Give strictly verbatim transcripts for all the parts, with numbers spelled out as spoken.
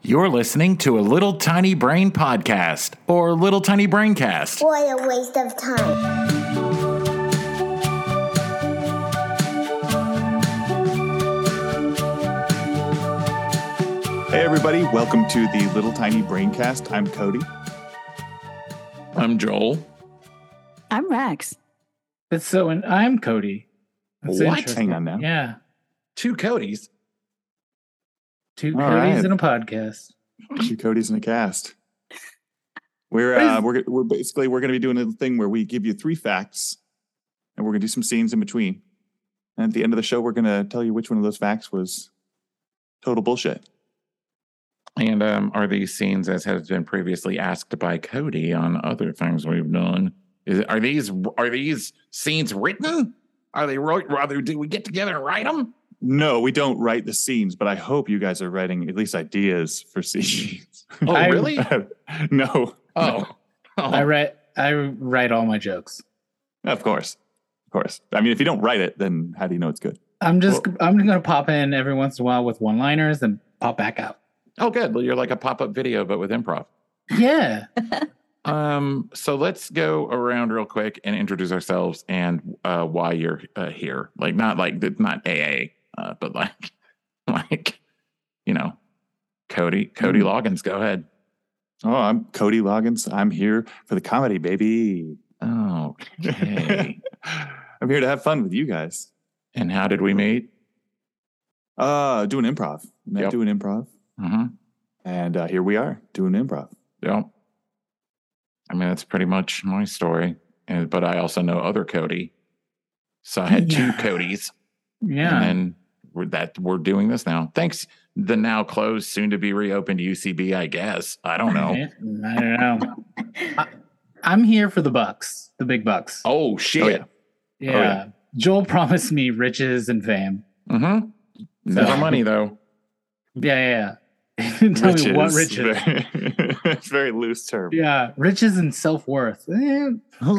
You're listening to a Little Tiny Brain podcast, or Little Tiny Braincast. What a waste of time. Hey everybody, welcome to the Little Tiny Braincast. I'm Cody. I'm Joel. I'm Rex. But so, and I'm Cody. That's What? interesting. Hang on now. Yeah. Two Codys. Two All Codys right. and a podcast. Two Codys in a cast. We're uh, we're we're basically we're going to be doing a thing where we give you three facts, and we're going to do some scenes in between. And at the end of the show, we're going to tell you which one of those facts was total bullshit. And um, are these scenes, as has been previously asked by Cody on other things we've done, is are these are these scenes written? Are they wrote? Rather, do we get together and write them? No, we don't write the scenes, but I hope you guys are writing at least ideas for scenes. Oh, I- really? No. Oh, oh. I write I write all my jokes. Of course. Of course. I mean, if you don't write it, then how do you know it's good? I'm just I'm gonna pop in every once in a while with one liners and pop back out. Oh, good. Well, you're like a pop-up video, but with improv. Yeah. Um, so let's go around real quick and introduce ourselves and uh, why you're uh, here. Like not like not A A, uh, but like like you know, Cody Cody Loggins. Go ahead. Oh, I'm Cody Loggins. I'm here for the comedy, baby. Okay. I'm here to have fun with you guys. And how did we meet? Uh, doing improv. Met Yep. doing improv. Mm-hmm. And uh, here we are doing improv. Yep. I mean, that's pretty much my story. And but I also know other Cody. So I had two Yeah. Codys. Yeah. And then we're that we're doing this now. Thanks. The now closed, soon to be reopened U C B, I guess. I don't know. I don't know. I, I'm here for the bucks, the big bucks. Oh shit. Oh, yeah. yeah. yeah. Joel promised me riches and fame. Mm-hmm. Never So- money though. Yeah, yeah, yeah. Tell me what riches. Very, it's a very loose term. Yeah, riches and self-worth. Eh,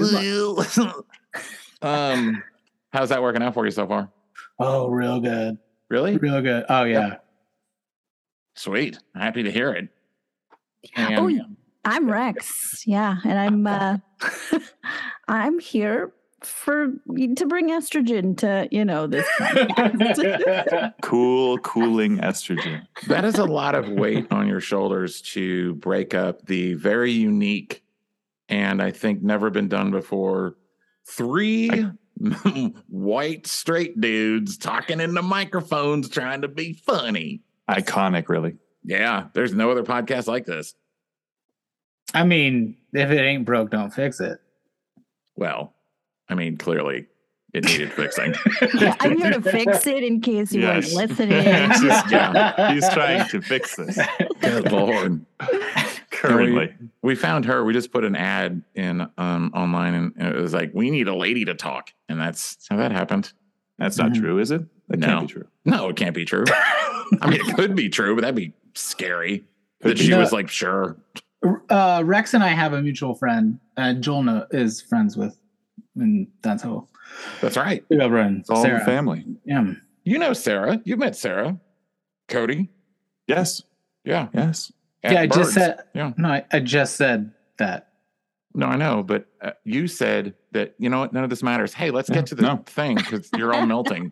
um, how's that working out for you so far? oh, real good. Really? Real good. Oh, yeah. Sweet. Happy to hear it. Oh, And yeah. I'm Rex. Yeah, and I'm uh I'm here for to bring estrogen to, you know, this podcast. Cool, cooling estrogen. that is a lot of weight on your shoulders to break up the very unique and I think never been done before three white straight dudes talking into microphones trying to be funny. Iconic, really. Yeah, there's no other podcast like this. I mean, if it ain't broke, don't fix it. Well, I mean, clearly it needed fixing. Yeah, I'm here to fix it in case you Yes. weren't listening. Just, yeah, he's trying to fix this Good Lord. currently. We found her. We just put an ad in um, online, and it was like, "We need a lady to talk," and that's how that happened. That's not Mhm. true, is it? That No. can't be true. No, it can't be true. I mean, it could be true, but that'd be scary. Could that be. she No. was like, "Sure." Uh, Rex and I have a mutual friend. Uh, Joel kno- is friends with, and that's how That's right. we got friends. It's all Sarah. family. Yeah. You know Sarah. You've met Sarah. Cody. Yes, Yeah. yes. At Yeah, I just Birds. said. Yeah. No, I, I just said that. No, I know, but uh, you said that. You know what? None of this matters. Hey, let's Yeah, get to the no. thing because you're all melting.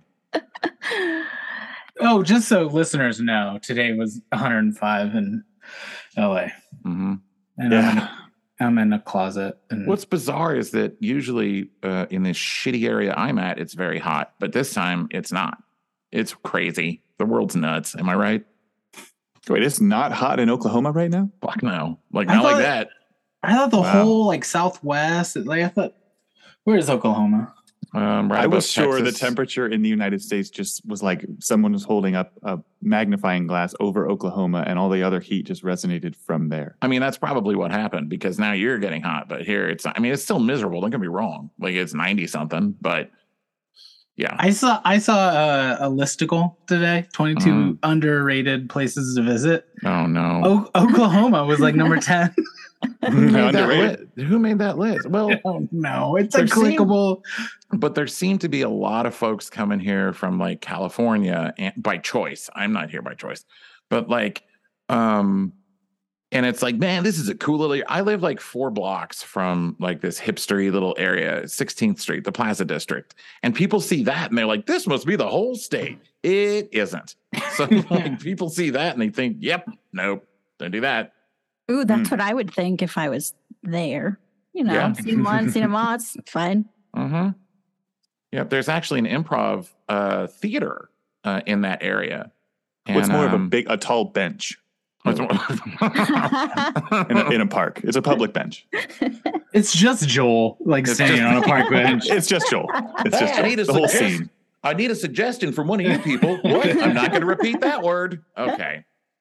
Oh, just so listeners know, today was one hundred five in L A, hmm and I'm, in Yeah. a, I'm in a closet. And What's bizarre is that usually uh, in this shitty area I'm at, it's very hot, but this time it's not. It's crazy. The world's nuts. Am I right? Wait, it's not hot in Oklahoma right now? Fuck no. Like I not like thought- that. I thought the Wow. whole like Southwest, like I thought, where's Oklahoma? Um, right I above was sure Texas. the temperature in the United States just was like someone was holding up a magnifying glass over Oklahoma and all the other heat just resonated from there. I mean, that's probably what happened because now you're getting hot, but here it's. I mean, it's still miserable. Don't get me wrong. Like it's ninety something, but yeah. I saw I saw a, a listicle today, twenty-two Mhm. underrated places to visit. Oh no. O- Oklahoma was like number ten. Who made, that Underrated. list? Who made that list? Well, Oh no, it's There a clickable. but there seem to be a lot of folks coming here from like California and by choice. I'm not here by choice, but like Um, and it's like, man, this is a cool little. I live like four blocks from like this hipstery little area, sixteenth Street, the Plaza District, and people see that and they're like, this must be the whole state. It isn't. So like, people see that and they think, yep, nope, don't do that. Ooh, that's Mm. what I would think if I was there. You know, Yeah. seen one, seen them all. It's fine. Mm-hmm. Yep, there's actually an improv uh, theater uh, in that area. What's And, more of a um, big, a tall bench what's more- in a, in a park? It's a public bench. It's just Joel, like It's standing just- on a park bench. It's just Joel. It's Hey, just I need Joel. a The whole suggestion. scene. I need a suggestion from one of you people. What? I'm not going to repeat that word. Okay.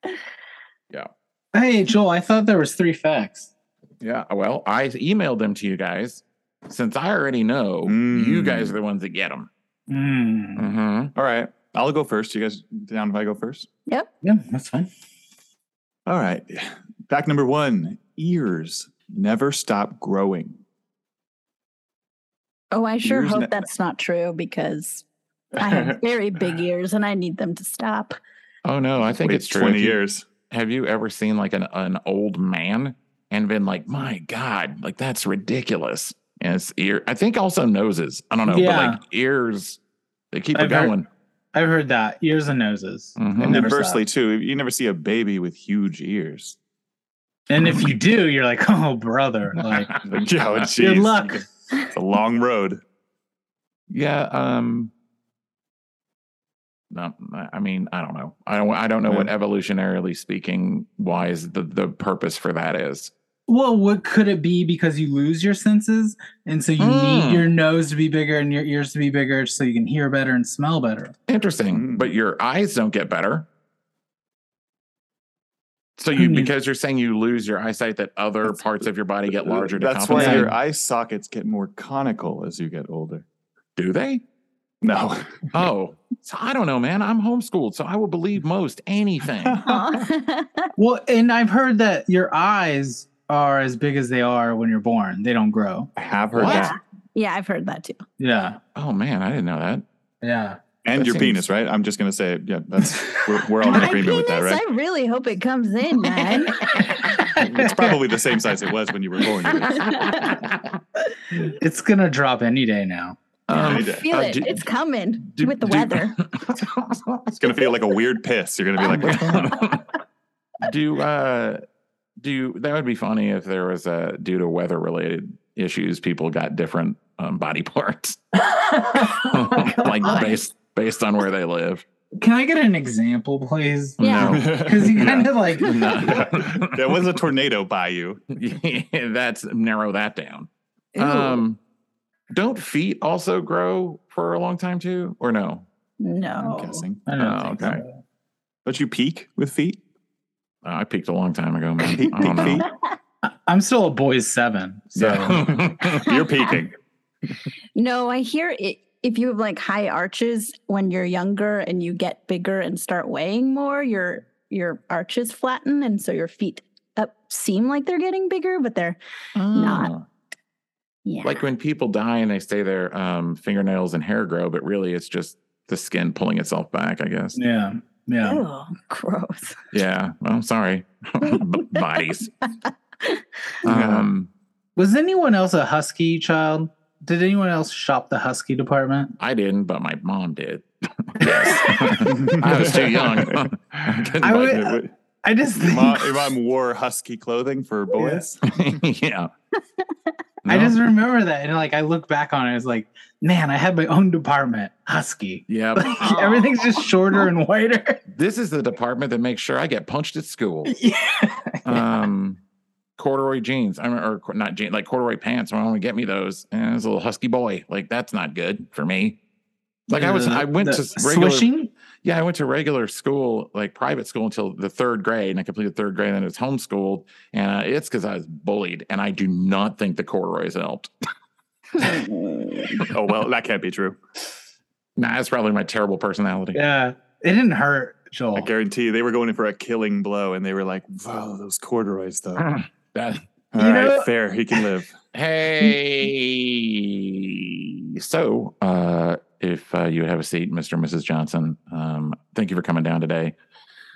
Hey, Joel, I thought there was three facts. Yeah. Well, I emailed them to you guys. Since I already know, Mm. you guys are the ones that get them. Mm. Mm-hmm. All right. I'll go first. You guys down if I go first? Yep. Yeah, that's fine. All right. Fact number one, ears never stop growing. Oh, I sure Ears hope ne- that's not true because I have very big ears and I need them to stop. Oh, no, I think Wait it's true. twenty If you- years. Have you ever seen like an, an old man and been like, my God, like that's ridiculous? And it's ear. I think also noses. I don't know, Yeah. but like ears, they keep I've it heard- going. I've heard that. Ears and noses. Mhm. They And never inversely, stop. too, you never see a baby with huge ears. And if you do, you're like, oh, brother. Like, Like, yo, geez, good luck. It's a long road. Yeah. Um. No, I mean, I don't know. I don't. I don't know what Yeah. evolutionarily speaking, wise the the purpose for that is. Well, what could it be? Because you lose your senses, and so you Mm. need your nose to be bigger and your ears to be bigger, so you can hear better and smell better. Interesting, Mm. but your eyes don't get better. So I you, mean- because you're saying you lose your eyesight, that other parts of your body get larger to That's why compensate. your eye sockets get more conical as you get older. Do they? No. Oh, so I don't know, man. I'm homeschooled, so I will believe most anything. Aw. Well, and I've heard that your eyes are as big as they are when you're born. They don't grow. I have heard What? yeah. that. Yeah, I've heard that too. Yeah. Oh man, I didn't know that. Yeah. And That your seems- penis, right? I'm just going to say, yeah, that's we're, we're all in My agreement with that, penis, right? I really hope it comes in, man. It's probably the same size it was when you were born. It's going to drop any day now. I Any day. feel uh, it. do- it's coming do- with the do- weather. It's going to feel like a weird piss. You're going to be like, do uh do you, that would be funny if there was a due to weather related issues, people got different um, body parts, like based based on where they live. Can I get an example, please? Yeah. No. Because you kind of like, No. there was a tornado by you. Yeah, that's narrow that down. Ooh. Um, don't feet also grow for a long time too, or no? No. I'm guessing. I don't Oh, think okay. so. Don't you peak with feet? Uh, I peaked a long time ago, man. Peak, I don't peak know. feet? I'm still a boys seven. So You're peaking. No, I hear it. If you have like high arches when you're younger and you get bigger and start weighing more, your your arches flatten, and so your feet up seem like they're getting bigger, but they're Not. Oh. yeah. Like when people die and they say their um, fingernails and hair grow, but really it's just the skin pulling itself back, I guess. yeah. Yeah. Oh, gross. Yeah. Well, sorry. B- Bodies. Um, Was anyone else a husky child? Did anyone else shop the husky department? I didn't, but my mom did. Yes. I was too young. I couldn't I buy would- Your I just think mom, your mom wore husky clothing for boys. it. Yeah. I No. just remember that, and like I look back on it, it's like, man, I had my own department, husky. Yeah. Like, everything's just shorter and whiter. This is the department that makes sure I get punched at school. Yeah. Um, corduroy jeans, I mean, or co- not jeans, like corduroy pants. I want to get me those. And as a little husky boy, like that's not good for me. Like I was, I went The to regular, swishing. yeah, I went to regular school, like private school until the third grade, and I completed third grade, and then it was homeschooled. And uh, it's because I was bullied, and I do not think the corduroys helped. Oh, well, that can't be true. Nah, that's probably my terrible personality. Yeah, it didn't hurt, Joel. I guarantee you, they were going in for a killing blow, and they were like, "Wow, those corduroys, though." All That, You right, know- fair. He can live. hey, so uh, if uh, you would have a seat, Mister and Missus Johnson, um, thank you for coming down today.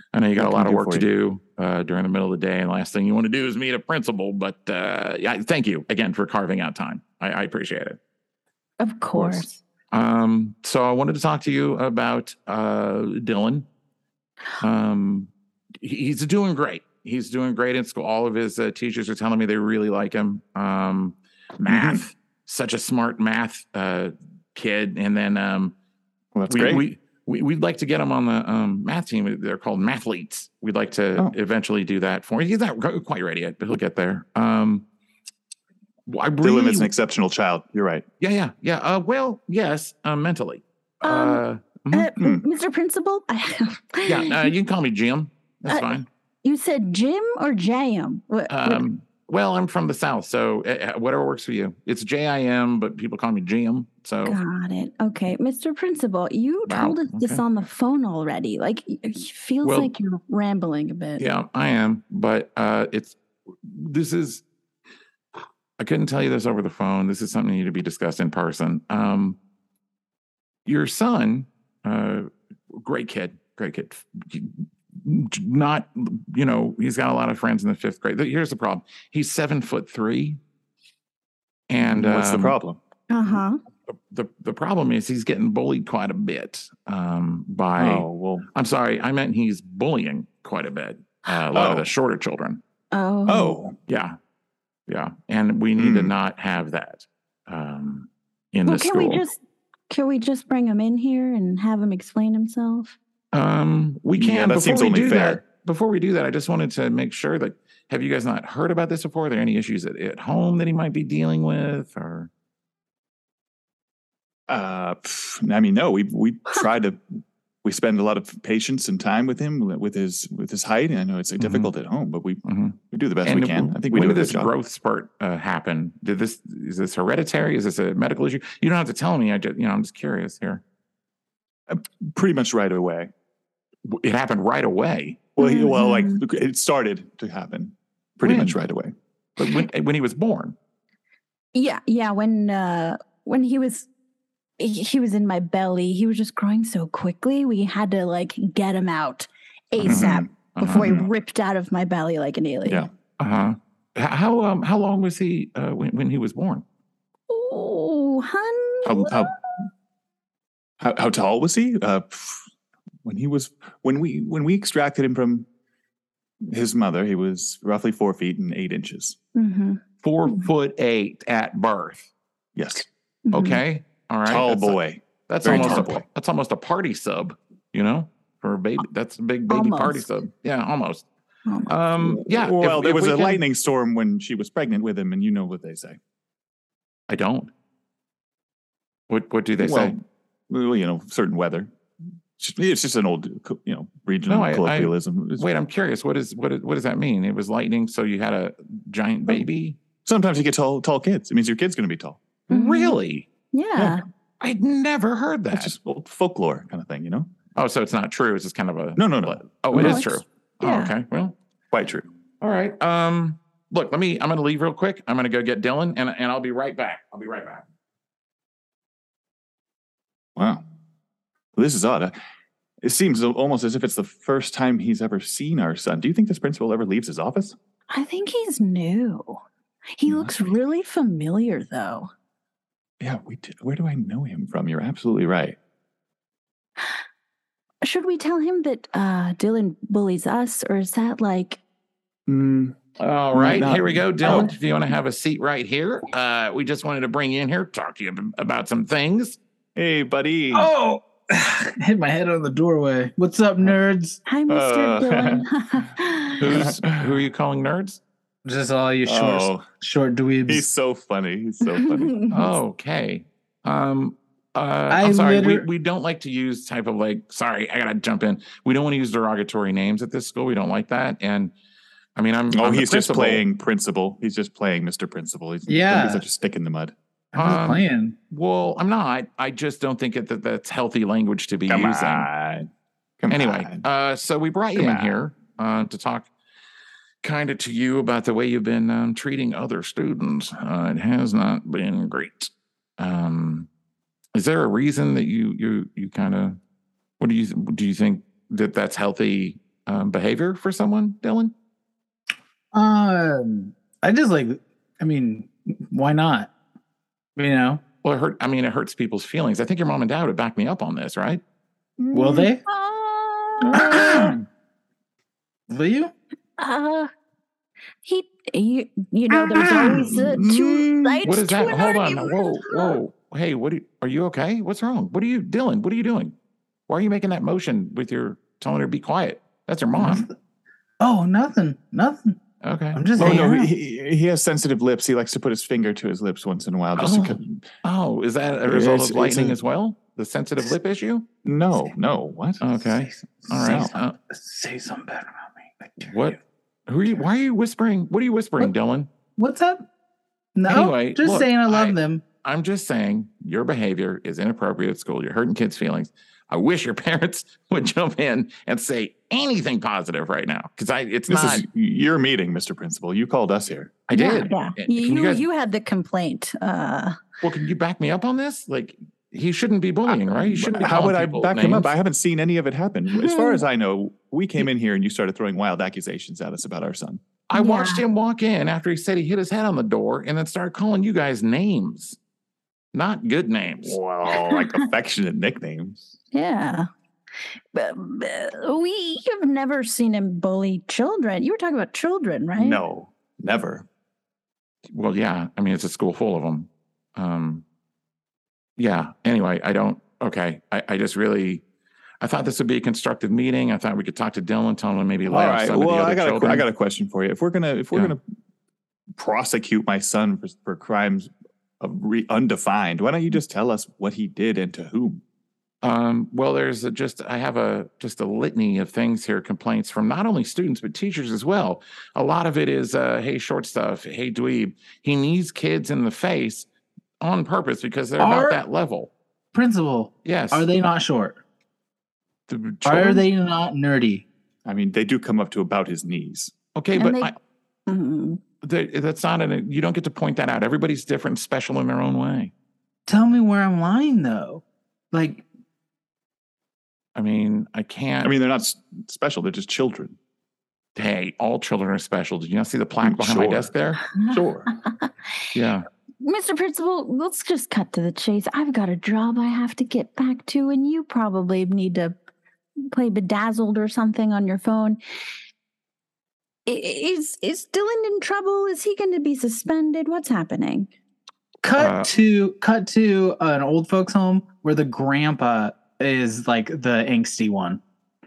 I know you got What a can lot we of do work for to you? do uh, during the middle of the day, and last thing you want to do is meet a principal. But uh, yeah, thank you again for carving out time. I, I appreciate it. Of course. Um, so I wanted to talk to you about uh, Dylan. Um, he's doing great. He's doing great in school. All of his uh, teachers are telling me they really like him. Um, math, Mm-hmm. such a smart math uh, kid. And then um, Well, that's we, great. we we we'd like to get him on the um, math team. They're called mathletes. We'd like to Oh. eventually do that for him. He's not quite ready yet, but he'll get there. Um, I Dylan really, is an exceptional child. You're right. yeah, yeah, yeah. Uh, well, yes, uh, mentally. Um, uh, mhm. Uh, Hmm. Mister Principal? yeah, uh, you can call me Jim. That's Uh, fine. You said Jim or Jam? What, what- Um, well, I'm from the South, so uh, whatever works for you. It's J I M, but people call me Jim. So Got it. Okay. Mister Principal, you Wow, told us this okay. on the phone already. Like, it feels Well, like you're rambling a bit. yeah, I am. But uh, it's this is. I couldn't tell you this over the phone. This is something that need to be discussed in person. Um, your son, uh, great kid, great kid. Not, you know, he's got a lot of friends in the fifth grade. Here's the problem: he's seven foot three, and What's the um, problem? Uh huh. the the problem is he's getting bullied quite a bit um, by. Oh, well. I'm sorry, I meant he's bullying quite a bit. Uh, a lot of Oh. the shorter children. Oh. Oh. Yeah, yeah, and we need to Hmm. not have that um, in Well, the can school. we just can we just bring him in here and have him explain himself? um, we can. Yeah, that before seems we only do fair. that, before we do that, I just wanted to make sure that have you guys not heard about this before? Are there any issues at, at home that he might be dealing with, or? Uh, pff, I mean, no, we we try to we spend a lot of patience and time with him with his with his height. I know it's Mhm. difficult at home, but we Mhm. we do the best And we can. I think we when do a did good this job. growth spurt uh, happen? Did this is this hereditary? Is this a medical issue? You don't have to tell me. I just you know I'm just curious here. Pretty much right away. It happened right away. Well, he, well, like Mhm. it started to happen pretty When? much right away. But when when he was born. Yeah, yeah. When uh when he was he, he was in my belly, he was just growing so quickly. We had to like get him out ASAP Mhm. before he Mhm. ripped out of my belly like an alien. Yeah. Uh huh. How um how long was he uh, when when he was born? Oh, honey. How, how how how tall was he? Uh, pff, when he was when we when we extracted him from his mother, he was roughly four feet and eight inches. Mm-hmm. Four Mhm. foot eight at birth. Yes, Mm-hmm. Okay. All right. tall that's boy. that's Very almost tall a boy. that's almost a party sub. You know, for a baby. That's a big baby party Almost. sub. Yeah, almost. Almost. Um. Yeah. if- Well, there if was we a can- lightning storm when she was pregnant with him, and you know what they say. I don't. What What do they well, say? well, you know, certain weather. It's just, it's just an old, you know, regional No, I- I- colloquialism. It's- Wait, I'm curious. What is what? Is, what does that mean? It was lightning, so you had a giant baby. Sometimes you get tall, tall kids. It means your kid's going to be tall. Mhm. Really? Yeah. I'd never heard that. That's just old folklore kind of thing, you know. Oh, so it's not true. It's just kind of a No, no, no. Oh, it No, is it's- true. yeah. Oh, okay. Well, Quite true. all right. Um, look, let me. I'm going to leave real quick. I'm going to go get Dylan, and and I'll be right back. I'll be right back. Wow. Well, this is odd. Uh, It seems almost as if it's the first time he's ever seen our son. Do you think this principal ever leaves his office? I think he's new. He He looks must be. really familiar, though. Yeah, we did. Where do I know him from? You're absolutely right. Should we tell him that uh, Dylan bullies us, or is that like? Mm, All Might right, not. here we go, Dylan. Oh. If you want to have a seat right here, uh, we just wanted to bring you in here, talk to you ab- about some things. hey, buddy. Oh, hit my head on the doorway. What's up, nerds? Hi, Mister Uh, Dylan. Who's who are you calling nerds? Just all you short, Oh, short dweebs. he's so funny. He's so funny. Okay. Um. Uh, I I'm sorry. We, liter- we don't like to use type of like. Sorry, I gotta jump in. We don't want to use derogatory names at this school. We don't like that. And I mean, I'm. Oh, I'm the he's just principal. playing principal. He's just playing Mister Principal. He's Yeah. don't be such a stick in the mud. I'm just um, playing. Well, I'm not. I just don't think it, that that's healthy language to be Come using. on. Come Anyway, on. uh, so we brought you Come in on. here uh, to talk kind of to you about the way you've been um, treating other students. Uh, it has not been great. Um, is there a reason that you you you kind of what do you do you think that that's healthy um, behavior for someone, Dylan? Um, I just like. I mean, why not? You know. Well, it hurt. I mean, it hurts people's feelings. I think your mom and dad would back me up on this, right? Will they? Uh, Will you? uh, he, you, you know, there's always uh, two sides What is to that? an Hold on. argument. Whoa, whoa. Hey, what are you, are you okay? What's wrong? What are you, Dylan? What are you doing? Why are you making that motion with your telling her to be quiet? That's her mom. Oh, nothing, nothing. Okay. I'm just Oh hanging no, out. he, he has sensitive lips. He likes to put his finger to his lips once in a while. Just Oh. to cut, Oh, is that a result It's- of lightning it's a- as well? The sensitive lip issue? no, no, what? Okay. Say, All say right. something- Uh, say something bad about me. I dare what? you. Who are you? Why are you whispering? What are you whispering, What? Dylan? What's up? No, Anyway, just look, saying I love I- them. I'm just saying your behavior is inappropriate at school. You're hurting kids' feelings. I wish your parents would jump in and say anything positive right now because I it's This not. is your meeting, Mister Principal. You called us here. I Yeah, did. Yeah, Can you, you guys- you had the complaint. Uh, Well, can you back me up on this? Like he shouldn't be bullying, right? He shouldn't be. How calling would I people back him up? names. I haven't seen any of it happen. As far as I know, we came in here and you started throwing wild accusations at us about our son. I watched Yeah. him walk in after he said he hit his head on the door and then started calling you guys names, not good names. Well, like affectionate nicknames. yeah. But, but we have never seen him bully children. You were talking about children, right? No, never. Well, yeah. I mean, it's a school full of them. Um, yeah. Anyway, I don't. Okay. I, I just really. I thought this would be a constructive meeting. I thought we could talk to Dylan, tell him maybe All lay off right. some of Well, the other I got children. a, I got a question for you. If we're gonna if we're Yeah. gonna prosecute my son for, for crimes of re, undefined, why don't you just tell us what he did and to whom? Um, well, there's a, just I have a just a litany of things here, complaints from not only students but teachers as well. A lot of it is, uh, hey, short stuff, hey, dweeb. He knees kids in the face on purpose because they're Are- not that level. Principal, Yes. are they not short? The Are children? they not nerdy? I mean, they do come up to about his knees. Okay, And but they- I, Mm. they, that's not an. You don't get to point that out. Everybody's different, special in their own way. Tell me where I'm lying, though. Like, I mean, I can't. I mean, they're not s- special. They're just children. hey, all children are special. Did you not see the plaque behind Sure. my desk there? Sure. Yeah. Mister Principal, let's just cut to the chase. I've got a job I have to get back to, and you probably need to play Bedazzled or something on your phone. I- Is is Dylan in trouble? Is he going to be suspended? What's happening? cut Uh, to cut to an old folks' home where the grandpa is like the angsty one.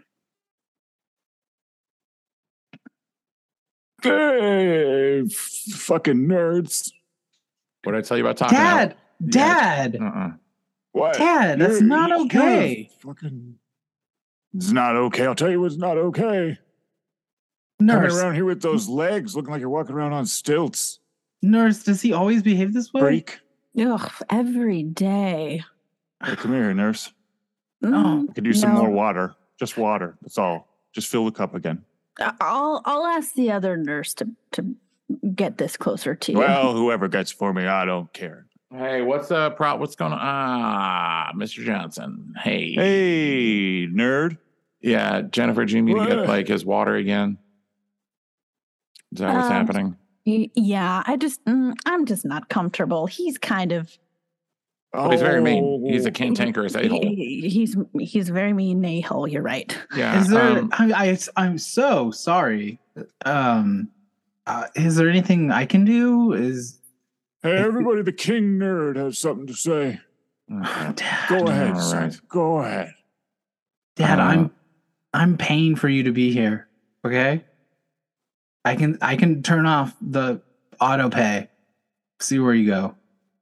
Hey, f- fucking nerds. What did I tell you about talking Dad, out? Dad, Uh-uh. What? Dad, that's You're- not you're okay. Fucking. It's not okay. I'll tell you what's not okay. Coming Nurse, around here with those legs looking like you're walking around on stilts. nurse, does he always behave this way? Freak. Ugh, every day. Hey, come here, nurse. Mm, I could use some no. more water. Just water. That's all. Just fill the cup again. I'll I'll ask the other nurse to to get this closer to you. Well, whoever gets for me, I don't care. Hey, what's uh pro what's going on? Ah, Mister Johnson. Hey. Hey, nerd. Yeah, Jennifer, do you need to get What? like his water again? Is that what's Um, happening? Y- yeah, I just mm, I'm just not comfortable. He's kind of Well, he's very mean. He's a Oh. cantankerous a-hole. he- he's he's very mean a-hole. You're right. Yeah. Is there? um, I, I I'm so sorry. Um, uh, is there anything I can do? Is Hey, everybody, the king nerd has something to say. okay. Dad, Go ahead, All son. right. Go ahead. Dad, Uh, I'm I'm paying for you to be here. Okay. I can I can turn off the auto pay. See where you go.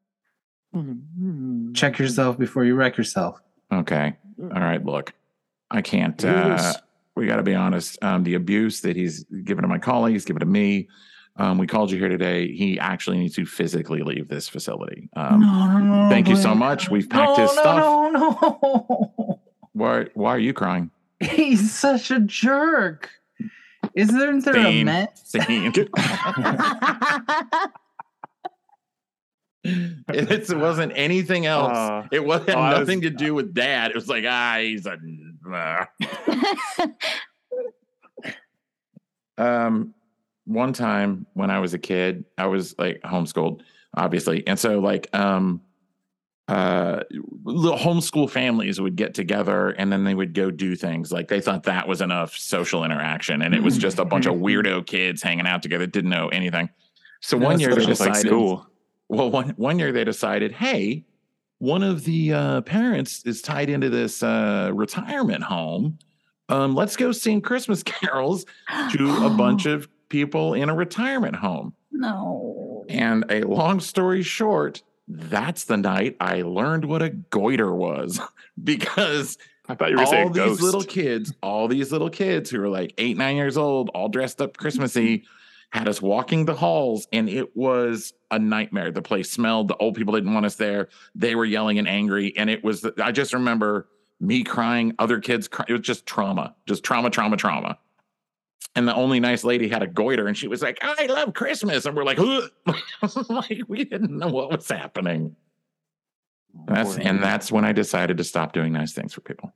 Check yourself before you wreck yourself. Okay. All right. Look, I can't. Here it Uh, is. we got to be honest. Um, the abuse that he's given to my colleagues, given to me. Um, we called you here today. He actually needs to physically leave this facility. Um, no, no, no. thank you please. so much. We've packed no, his no, stuff. No, no, Why? Why are you crying? He's such a jerk. Is there, is there a Scene. met? Scene. It's, it wasn't anything else. Uh, it wasn't oh, I was- nothing to do with Dad. It was like, ah, he's a. uh. Um, one time when I was a kid, I was like homeschooled, obviously, and so like um, uh, little homeschool families would get together and then they would go do things like they thought that was enough social interaction, and it was just a bunch of weirdo kids hanging out together that didn't know anything. So No, one year they social's like decided, school. well, one one year they decided, hey, one of the uh, parents is tied into this uh, retirement home. Um, let's go sing Christmas carols to a bunch of people in a retirement home. No. And a long story short, that's the night I learned what a goiter was because I thought you were all saying these ghost. little kids, all these little kids who were like eight, nine years old, all dressed up Christmassy, had us walking the halls, and it was a nightmare. The place smelled. The old people didn't want us there. They were yelling and angry, and it was. I just remember me crying, other kids crying. It was just trauma, just trauma, trauma, trauma. And the only nice lady had a goiter, and she was like, "I love Christmas," and we're like, like we didn't know what was happening. That's and that's when I decided to stop doing nice things for people.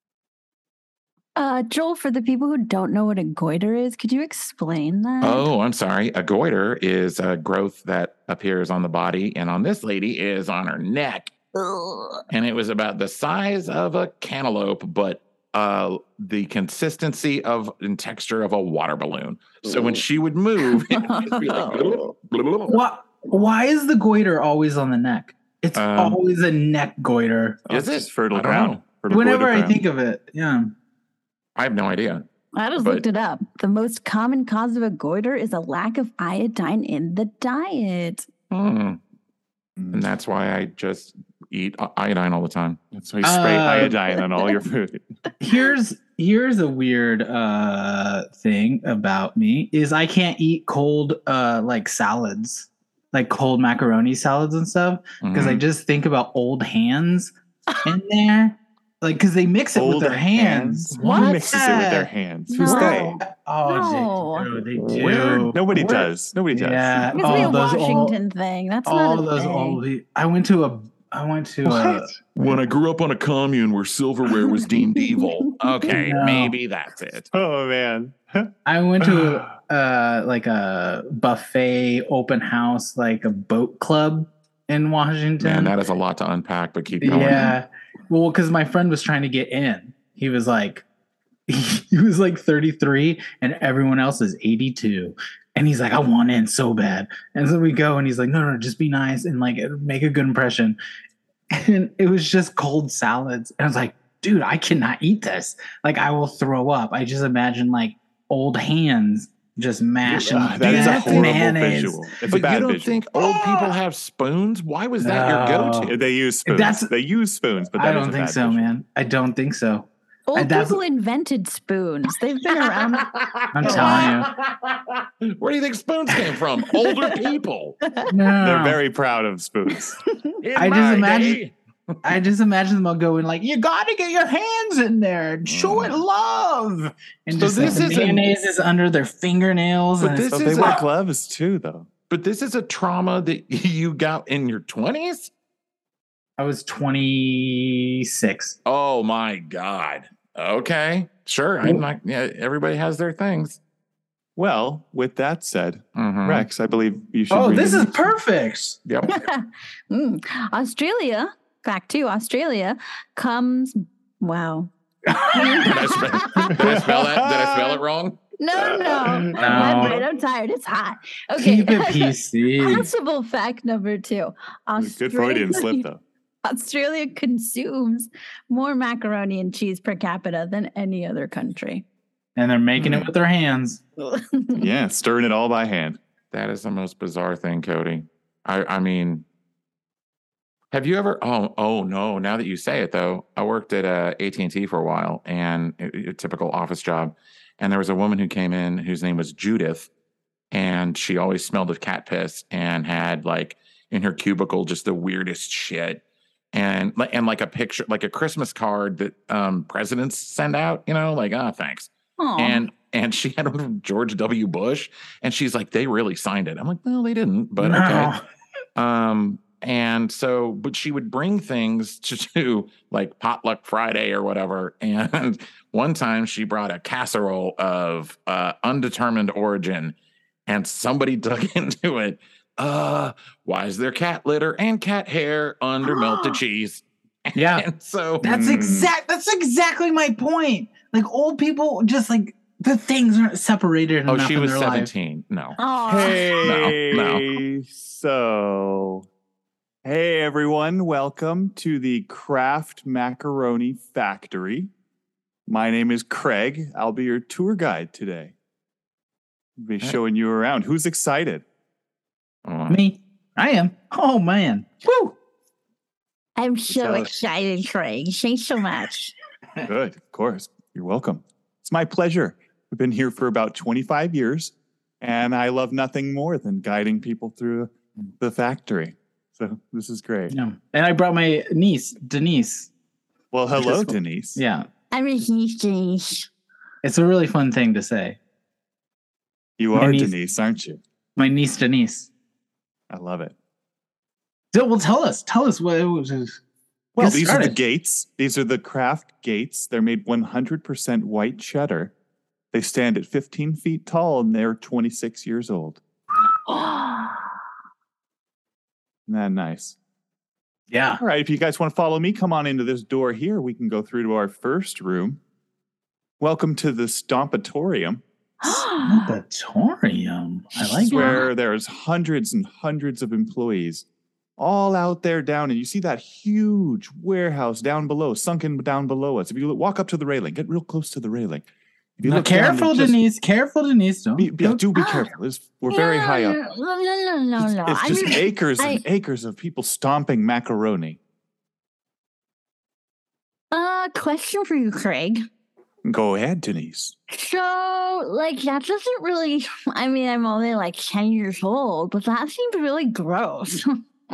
Uh, Joel, for the people who don't know what a goiter is, could you explain that? Oh, I'm sorry. A goiter is a growth that appears on the body, and on this lady is on her neck. Ugh. And it was about the size of a cantaloupe, but uh, the consistency of and texture of a water balloon. So when she would move, it would be like, blub, blub, blub. What? Why is the goiter always on the neck? It's Um, always a neck goiter. Oh, Is it's it? just fertile I don't ground. know. Fertile Whenever goiter I ground. think of it, yeah. I have no idea. I just But- looked it up. The most common cause of a goiter is a lack of iodine in the diet. Hmm. And that's why I just eat iodine all the time. That's why you spray Uh, iodine on all your food. Here's here's a weird uh thing about me is I can't eat cold uh like salads, like cold macaroni salads and stuff, because I Mhm. just think about old hands in there, like because they mix it Old with their hands. Who What? mixes it with their hands? Who's No. they? Oh, No. they do. They do. Where- Nobody Where- does. Nobody does. Yeah, It must be a all those Washington old, thing. That's all not a those thing. old. I went to a. I went to a. What? When I grew up on a commune where silverware was deemed evil. Okay, No. maybe that's it. Oh man. I went to a, uh like a buffet open house, like a boat club in Washington. Man, that is a lot to unpack, but keep going. Yeah. Well, because my friend was trying to get in. He was like, he was like thirty-three, and everyone else is eighty-two. And he's like, I want in so bad. And so we go, and he's like, no, no, just be nice and like make a good impression. And it was just cold salads. And I was like, dude, I cannot eat this. Like, I will throw up. I just imagine like old hands just mashing. Ugh, that is a That's horrible mayonnaise. visual. It's a But bad you don't visual. think old people have spoons? Why was that your No. go-to? They use spoons. That's- they use spoons, but that I is don't a think bad so, visual. man. I don't think so. Old And that's- people invented spoons. They've been around. I'm telling you. Where do you think spoons came from? Older people. No. They're very proud of spoons. In I just my imagine- day. I just imagine them all going like, "You got to get your hands in there and show it love." And So just like, this the isn't- mayonnaise is under their fingernails. But and this it's- So they is wear a- gloves too, though. But this is a trauma that you got in your twenties? I was twenty-six. Oh my God. Okay. Sure. I'm not, yeah, everybody has their things. Well, with that said, Mhm. Rex, I believe you should. Oh, read this the is next- perfect. Yep. Mm. Australia, fact two, Australia comes. Wow. Did I, spell, did I spell that? Did I spell it wrong? No, no. No. I'm, right, I'm tired. It's hot. Okay. Keep it P C. Possible fact number two. Good Freudian slip, Australia- though. Australia consumes more macaroni and cheese per capita than any other country. And they're making it with their hands. Yeah, stirring it all by hand. That is the most bizarre thing, Cody. I, I mean, have you ever? Oh, oh no! Now that you say it, though, I worked at uh, A T and T for a while, and a, a typical office job. And there was a woman who came in whose name was Judith, and she always smelled of cat piss and had like in her cubicle just the weirdest shit, and li- and like a picture, like a Christmas card that um, presidents send out. You know, like ah, oh, thanks. Aw. And and she had one from George W. Bush, and she's like, they really signed it. I'm like, no, they didn't, but No. okay. Um, and so, but she would bring things to do like potluck Friday or whatever. And one time she brought a casserole of uh, undetermined origin, and somebody dug into it. Uh, why is there cat litter and cat hair under melted cheese? Yeah. And so That's Mm. exact. That's exactly my point. Like old people, just like the things aren't separated oh, enough she in was their life. seventeen. No. Oh, Hey, No, so hey everyone, welcome to the Kraft Macaroni Factory. My name is Craig. I'll be your tour guide today. I'll be Hey. showing you around. Who's excited? Oh, Me, I am. Oh man. Woo. I'm so So- excited, Craig. Thanks so much. Good, of course. You're welcome. It's my pleasure. I've been here for about twenty-five years, and I love nothing more than guiding people through the factory. So this is great. Yeah. And I brought my niece, Denise. Well, hello, Just- Denise. Yeah. I'm a huge Denise. It's a really fun thing to say. You My are niece- Denise, aren't you? My niece, Denise. I love it. So, well, tell us. Tell us what it was. Well, Get these are the started. gates. These are the Kraft gates. They're made one hundred percent white cheddar. They stand at fifteen feet tall and they're twenty-six years old. Isn't that nice? Yeah. All right, if you guys want to follow me, come on into this door here. We can go through to our first room. Welcome to the Stompatorium. Stompatorium. I like that. where there's hundreds and hundreds of employees all out there down, and you see that huge warehouse down below, sunken down below us. If you look, walk up to the railing, get real close to the railing. If you Now, look down, careful, there's just- Denise. Careful, Denise. Don't. Be, yeah, don't- do be careful. It's, we're very no, high up. No, no, no, no, It's, no. it's I just mean, acres I- and acres of people stomping macaroni. uh, question for you, Craig. Go ahead, Denise. So, like, that doesn't really. I mean, I'm only like ten years old, but that seems really gross.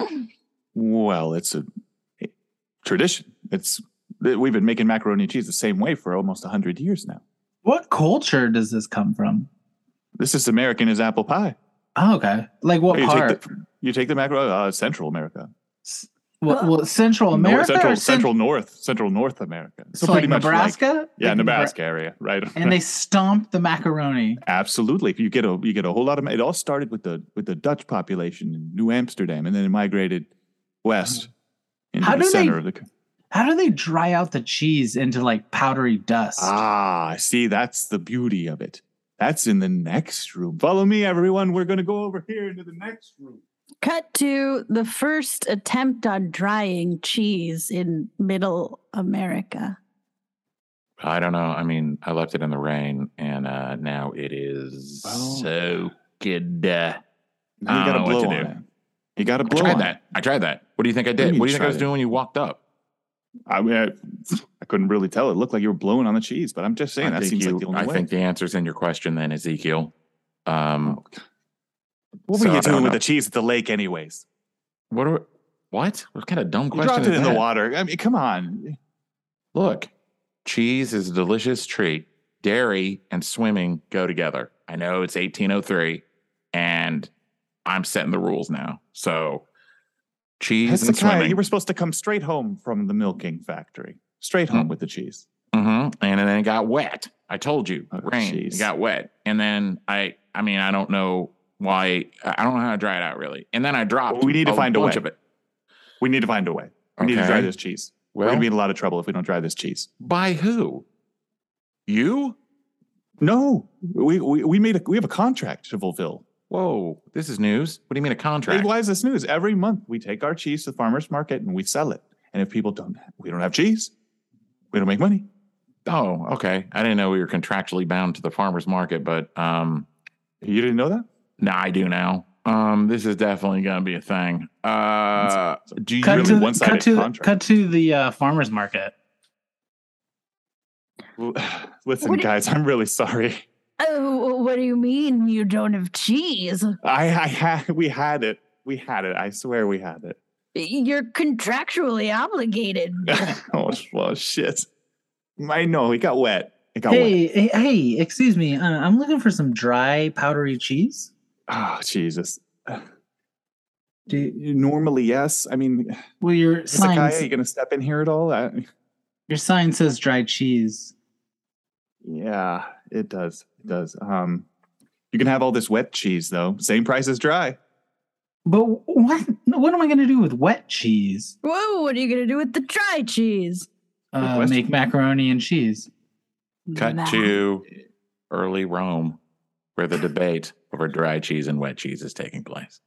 Well, it's a tradition. It's we've been making macaroni and cheese the same way for almost one hundred years now. What culture does this come from? This is American as apple pie. Oh, okay. Like what you, part? Take the, you take the macaroni, uh, Central America. S- What, what, Central North- America? Central, or Cent- Central North, Central North America. So, like Nebraska? yeah, Like Nebraska area, right? Nebra- And they stomp the macaroni. Absolutely. You get a you get a whole lot of. It all started with the with the Dutch population in New Amsterdam, and then it migrated west into How the do they- center of the. co- How do they dry out the cheese into like powdery dust? Ah, see, that's the beauty of it. That's in the next room. Follow me, everyone. We're going to go over here into the next room. Cut to the first attempt on drying cheese in Middle America. I don't know. I mean, I left it in the rain, and uh, now it is Oh. so good. Uh, Now I you got to don't know blow what on to it. You got to I blow tried on that. I tried that. What do you think I do you did? mean What do you think I was tried it? doing when you walked up? it. I mean, I, I couldn't really tell. It looked like you were blowing on the cheese, but I'm just saying I that think seems you, like the only I way. think the answer's in your question, then, Ezekiel. Um, What So, were I you don't doing with know. the cheese at the lake, anyways? what? Are, what? What kind of dumb You question dropped is it in the that? water. I mean, come on. Look, cheese is a delicious treat. Dairy and swimming go together. I know it's eighteen oh three, and I'm setting the rules now. So, cheese and Hezekiah, swimming. you were supposed to come straight home from the milking factory. Straight home with the cheese. hmm And then it got wet. I told you, Oh, rain. jeez. It got wet, and then I. I mean, I don't know why. I don't know how to dry it out really. And then I dropped. Well, we need to find a bunch way. of it. We need to find a way. We need to Okay. dry this cheese. We're Well, going to be in a lot of trouble if we don't dry this cheese. by who? You? No, we, we, we made a, we have a contract to fulfill. Whoa, this is news. What do you mean a contract? Hey, why is this news? Every month we take our cheese to the farmer's market and we sell it. And if people don't, we don't have cheese, we don't make money. Oh, okay. I didn't know we were contractually bound to the farmer's market, but um, You didn't know that? nah, I do now. Um, this is definitely going to be a thing. Uh, do you Cut really to, one-sided cut to, contract. cut to the uh, farmer's market. Well, listen, What do- guys, I'm really sorry. Oh, what do you mean you don't have cheese? I, I had, we had it. We had it. I swear we had it. You're contractually obligated. oh, well, shit. I know. It got wet. It got wet. Hey, hey, hey, excuse me. Uh, I'm looking for some dry, powdery cheese. Oh, Jesus. Do, Normally, yes. I mean, well, your sign, Sakaya, are you going to step in here at all? Uh, your sign says dry cheese. yeah, it does. It does. Um, you can have all this wet cheese, though. Same price as dry. But what? What am I going to do with wet cheese? Whoa, what are you going to do with the dry cheese? Uh, question. make macaroni and cheese. Cut Ma- to early Rome, where the debate over dry cheese and wet cheese is taking place.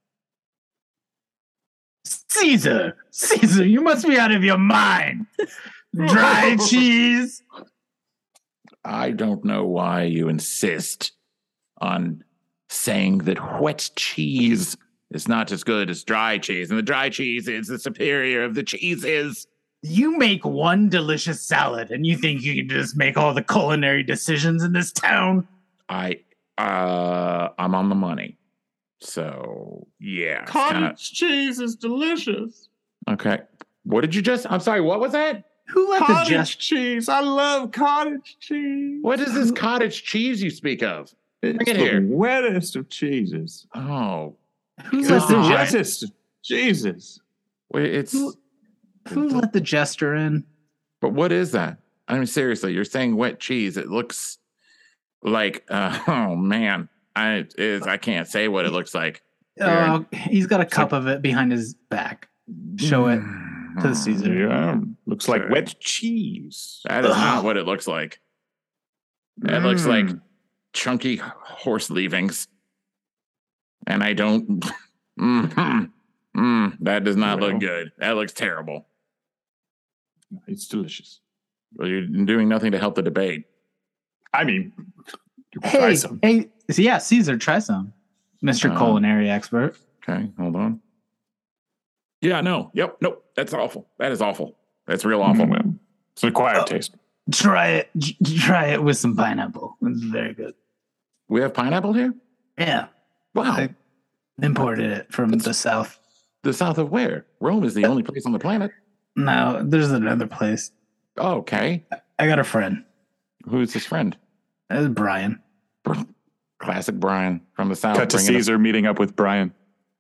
Caesar, Caesar, you must be out of your mind. Dry cheese. I don't know why you insist on saying that wet cheese is not as good as dry cheese, and the dry cheese is the superior of the cheeses. You make one delicious salad, and you think you can just make all the culinary decisions in this town? I, uh, I'm on the money. So, yeah. it's Cottage kinda- cheese is delicious. okay. What did you just, I'm sorry, what was that? Who let the Cottage just? cheese. I love cottage cheese. What is this cottage cheese you speak of? It's it the here. wettest of cheeses. Oh, Who It's let the the God. jest? wettest. Jesus. wait, it's, Who, who let the jester in? but what is that? I mean, seriously, you're saying wet cheese. It looks like, uh, oh man, I it is I can't say what it looks like. Uh, he's got a cup of it behind his back. Show it to the Caesar. Yeah. Looks like Sure. wet cheese. That is not Ugh. what it looks like. It looks like Mm. chunky horse leavings. And I don't. Mm, mm, that does not Well. look good. That looks terrible. It's delicious. Well, you're doing nothing to help the debate. I mean, you can try Hey, some. hey, so yeah, Caesar, try some, Mister Uh, Culinary Expert. Okay, hold on. Yeah, no. Yep, nope. That's awful. That is awful. That's real awful. Well, it's an acquired Oh. taste. Try it. j- Try it with some pineapple. It's very good. We have pineapple here? Yeah, Wow. I imported it from the south. The south of where? Rome is the only place on the planet. No, there's another place. Oh, okay. I got a friend. Who's his friend? That's Brian. Classic Brian from the south. Cut to bringing us- Caesar meeting up with Brian.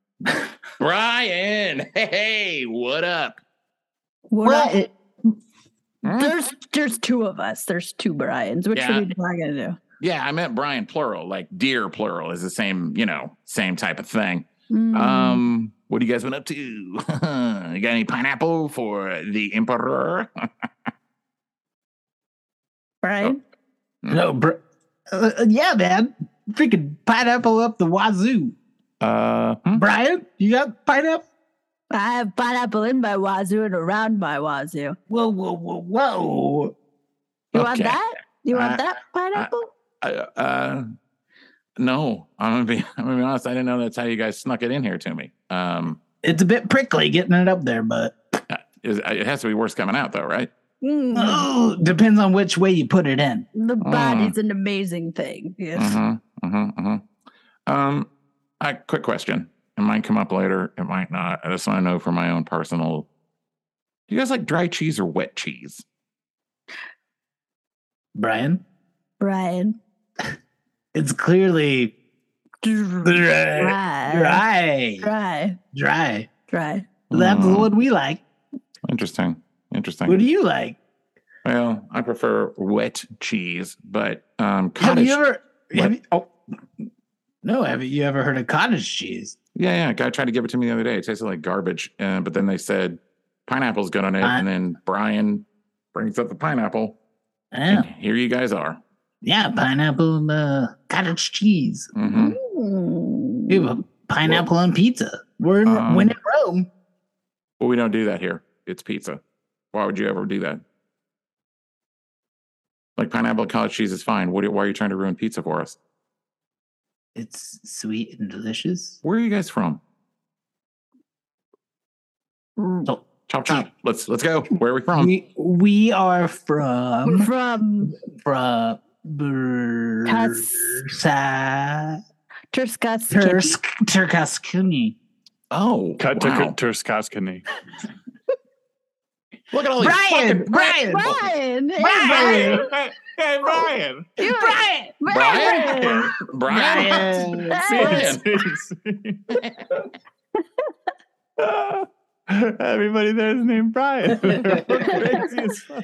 Brian, hey, what up? What Well, I- it- Hmm? there's there's two of us. There's two Brians. Which Yeah. are we going to do? Yeah, I meant Brian plural, like deer plural is the same, you know, same type of thing. Mm, Um, what have you guys been up to? You got any pineapple for the emperor? Brian? no, br- uh, uh, yeah, man. Freaking pineapple up the wazoo. Uh, hmm? Brian, you got pineapple? I have pineapple in my wazoo and around my wazoo. Whoa, whoa, whoa, whoa. You want Okay. that? You want I- that pineapple? uh, uh, no, I'm gonna be. I'm gonna be honest. I didn't know that's how you guys snuck it in here to me. Um, It's a bit prickly getting it up there, but is, it has to be worse coming out though, right? Mm, oh, depends on which way you put it in. the Mm. body's an amazing thing. Yes. Mm-hmm, mm-hmm, mm-hmm. Um, I, quick question. It might come up later. It might not. I just want to know for my own personal. Do you guys like dry cheese or wet cheese? Brian, Brian. it's clearly dry. Dry. Dry. Dry. Dry. Dry. That's Mm. what we like. Interesting. Interesting. What do you like? Well, I prefer wet cheese, but um, Have cottage. you ever? What? Have you, oh, no. Haven't you ever heard of cottage cheese? Yeah, yeah. A guy tried to give it to me the other day. It tasted like garbage, uh, but then they said pineapple's good on it, Uh, and then Brian brings up the pineapple, Yeah, and here you guys are. yeah. Pineapple uh, cottage cheese. hmm Mm. We have a pineapple on pizza. We're in, Um, when in Rome. Well, we don't do that here. It's pizza. Why would you ever do that? Like pineapple cottage cheese is fine. What, why are you trying to ruin pizza for us? It's sweet and delicious. Where are you guys from? So Chop chop. Let's let's go. Where are we from? we we are We're from from from Bur- Tus- Sa- Turskats. Tursk Turkaskuni. Oh, Cut wow. to Turskaskani. Look at all these Brian, fucking Brian, Brian. Hey, Brian. Hey, hey, Brian. You- Brian, Brian. Brian. Brian. Brian. Brian. Everybody there is named Brian. They're crazy as fuck.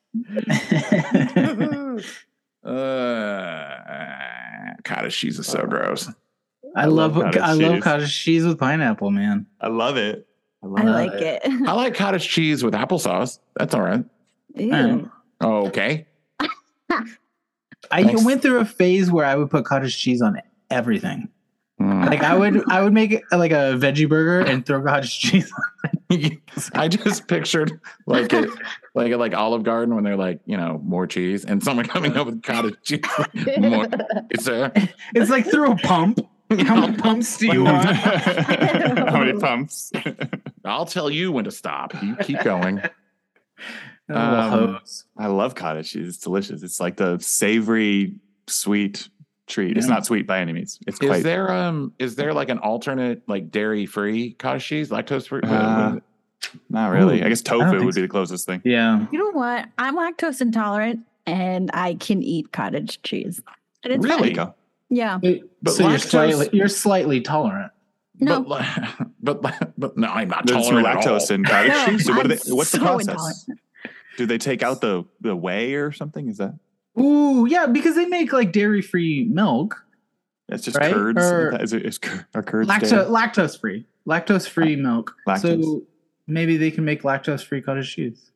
uh, cottage cheese is so gross. I, I love, love cottage I love cheese. cottage cheese with pineapple, man. I love it. I love I it. like it. I like cottage cheese with applesauce. That's all right. Ew. Oh, okay. I Thanks. went through a phase where I would put cottage cheese on everything. Mm. Like I would, I would make like a veggie burger and throw cottage cheese on. I just pictured like it, like like Olive Garden when they're like, you know, more cheese, and someone coming up with cottage cheese. More, it's a, It's like through a pump. How many pumps do you want? How many pumps? I'll tell you when to stop. You keep going. A little Um, hose. I love cottage cheese. It's delicious. It's like the savory, sweet treat. It's Yeah. not sweet by any means. It's Is quite. there um is there like an alternate like dairy free cottage cheese, lactose free? Uh, Not really. Ooh, I guess I don't tofu think would so. be the closest thing. Yeah. You know what? I'm lactose intolerant and I can eat cottage cheese. And it's Really? There you fine. go. Yeah. But so you're lactose- slightly, you're slightly tolerant. No. But, but but no, I'm not There's no tolerant at lactose all. in cottage No, cheese. So what I'm are they, what's the so process? intolerant. Do they take out the, the whey or something? Is that Ooh, yeah, because they make like dairy-free milk, that's just Right? curds? Or- Is it is cur- are curds lactose dairy? lactose-free, lactose-free milk. Lactose. So maybe they can make lactose-free cottage cheese.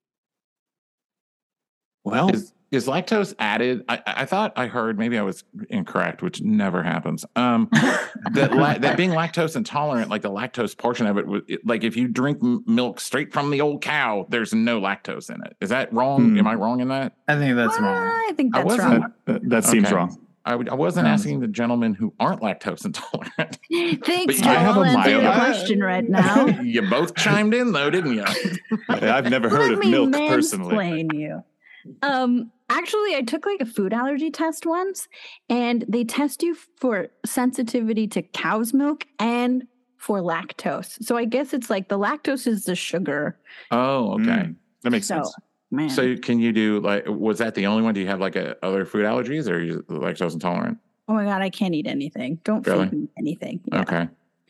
Well, Is is lactose added? I, I thought I heard, maybe I was incorrect, which never happens. Um, that la- that being lactose intolerant, like the lactose portion of it, would- it, like if you drink m- milk straight from the old cow, there's no lactose in it. Is that wrong? Hmm. Am I wrong in that? I think that's wrong. I think I that's wasn't- wrong. that, that, that seems Okay. wrong. I, would, I wasn't Um, asking the gentlemen who aren't lactose intolerant. Thanks, But I have Joel. a Answer your mild- question right now. You both chimed in though, didn't you? I've never heard Let of me milk personally. mansplain you. Um, actually, I took like a food allergy test once, and they test you for sensitivity to cow's milk and for lactose. So I guess it's like the lactose is the sugar. Oh, okay. Mm, that makes So, sense. man. So can you do like? Was that the only one? Do you have like a, other food allergies, or are you lactose intolerant? oh my god, I can't eat anything. Don't Really? feed me anything. Yeah. Okay.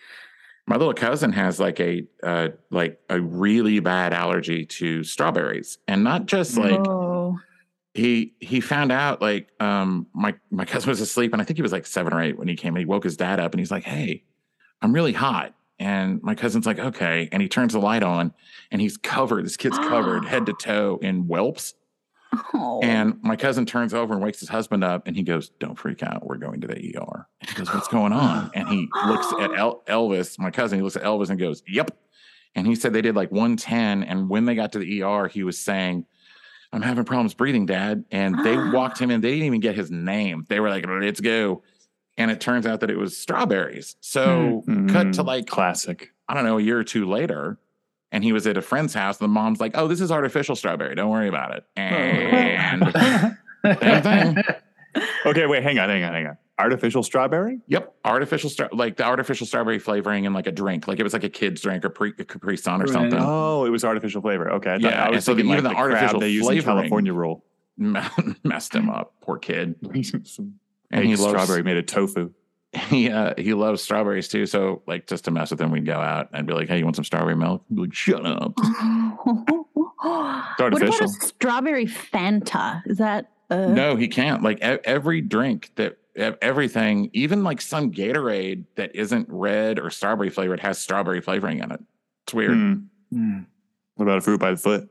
My little cousin has like a uh, like a really bad allergy to strawberries, and not just like oh. he he found out like um my my cousin was asleep, and I think he was like seven or eight when he came. And he woke his dad up, and he's like, "Hey, I'm really hot." And my cousin's like, "Okay," and he turns the light on, and he's covered. This kid's covered head to toe in whelps. Oh. And my cousin turns over and wakes his husband up, and he goes, "Don't freak out. We're going to the E R." And he goes, "What's going on?" And he looks at El- Elvis, my cousin. He looks at Elvis and goes, "Yep." And he said they did like one ten. And when they got to the E R, he was saying, "I'm having problems breathing, Dad." And they walked him in. They didn't even get his name. They were like, "Let's go." And it turns out that it was strawberries. So cut to Mm, like, classic. I don't know, a year or two later. And he was at a friend's house. And the mom's like, "Oh, this is artificial strawberry. Don't worry about it." And same thing. Okay, wait, hang on, hang on, hang on. Artificial strawberry? Yep, artificial stra- like the artificial strawberry flavoring in like a drink, like it was like a kid's drink or pre- Capri Sun or Right. something. Oh, it was artificial flavor. Okay, I, thought, Yeah, I and was so thinking even like the the, artificial crab they use in flavoring- California roll. Messed him up, poor kid. Some And fake he loves strawberry made of tofu. He uh, he loves strawberries too. So like just to mess with him, we'd go out and be like, "Hey, you want some strawberry milk?" He'd be like, "Shut up." What about artificial. a strawberry Fanta? Is that uh, No, he can't. Like e- every drink that e- everything, even like some Gatorade that isn't red or strawberry flavored has strawberry flavoring in it. It's weird. Hmm. Hmm. What about a fruit by the foot?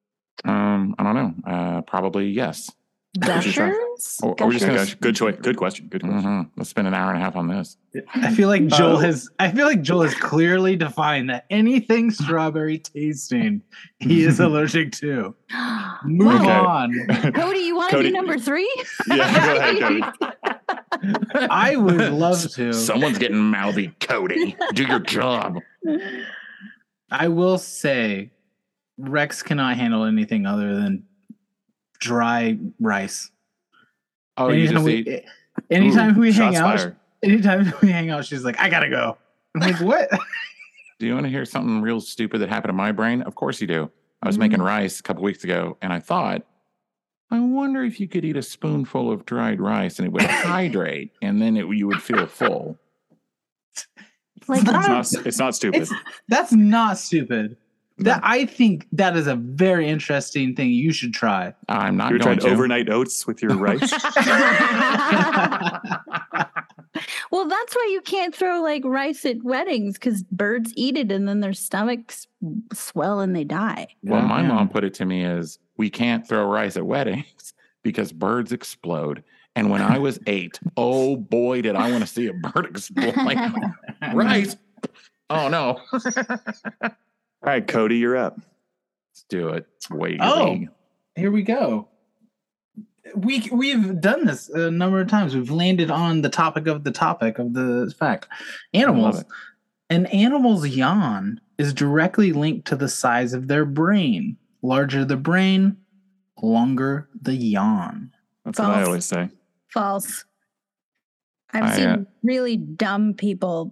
Um, I don't know. Uh, probably yes. Gushers? Or- or we just Okay, gonna- gosh, good choice. Good question. Good question. Mhm. Let's spend an hour and a half on this. I feel like Joel Uh, has. I feel like Joel has clearly defined that anything strawberry tasting, he is allergic to. Move Okay. on. Cody, you want to Cody- be number three? Yeah, go ahead, Cody. I would love to. Someone's getting mouthy, Cody. Do your job. I will say, Rex cannot handle anything other than dry rice. Oh, you anytime just we, eat. anytime Ooh, we hang shots out, fired. anytime we hang out, she's like, "I gotta go." I'm like, "What?" Do you want to hear something real stupid that happened in my brain? Of course you do. I was Mhm. making rice a couple weeks ago, and I thought, I wonder if you could eat a spoonful of dried rice and it would hydrate, and then it, you would feel full. Like, It's It's not. It's not stupid. It's, that's not stupid. That No. I think that is a very interesting thing you should try. I'm not You going tried to. overnight oats with your rice. well, that's why you can't throw like rice at weddings because birds eat it and then their stomachs swell and they die. Well, my Yeah. mom put it to me as we can't throw rice at weddings because birds explode. And when I was eight, oh boy, did I want to see a bird explode. Like, rice. Oh no. All right, Cody, you're up. Let's do it. Wait. Oh. Here we go. We we've done this a number of times. We've landed on the topic of the topic of the fact. Animals. it. An animal's yawn is directly linked to the size of their brain. Larger the brain, longer the yawn. That's what I False. always say. False. I've I, seen uh, really dumb people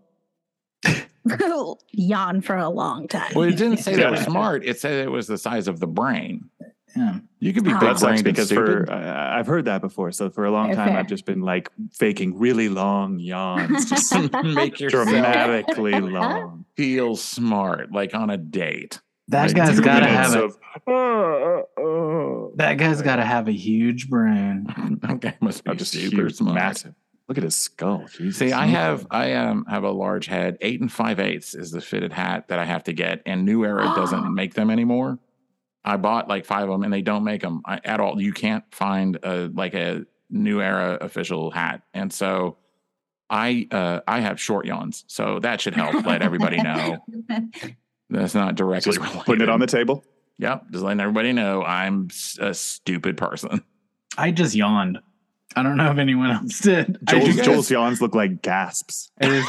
yawn for a long time. Well, it didn't say they were Yeah. smart. It said it was the size of the brain. Yeah. You could be Ah. big That sucks brained and because for stupid. uh, I've heard that before. So for a long Fair, time, fair. I've just been like faking really long yawns, just Make yourself dramatically long. feel smart, like on a date. That Like guy's two gotta minutes have a of, "Uh, uh, uh." that guy's gotta have a huge brain. That guy must be Oh, just super huge, smart. massive. Look at his skull. Jesus. See, I have I um have a large head. Eight and five eighths is the fitted hat that I have to get, and New Era doesn't make them anymore. I bought like five of them, and they don't make them I, at all. You can't find a like a New Era official hat, and so I uh I have short yawns, so that should help let everybody know that's not directly just related. putting it on the table. Yep, just letting everybody know I'm s- a stupid person. I just yawned. I don't know if anyone else did. I Joel's, just- Joel's yawns look like gasps. it is